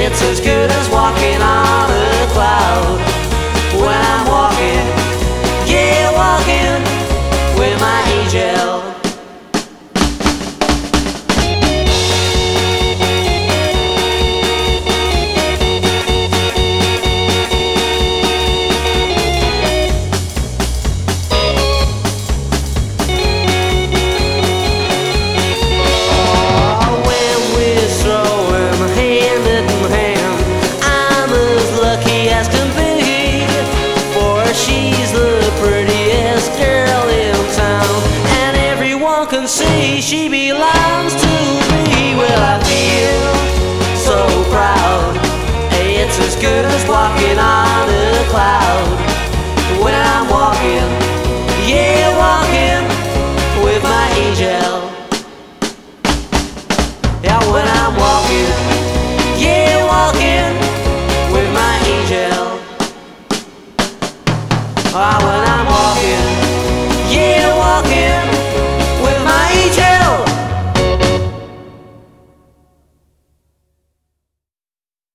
It's as good as walking on a cloud. When I'm walking, yeah, walking with my angel. She's the prettiest girl in town, and everyone can see she belongs to me. Well, I feel so proud. Hey, it's as good as walking on a cloud. When I'm walking, yeah, walking with my angel. Yeah, when I'm walking, yeah, walking with my angel. When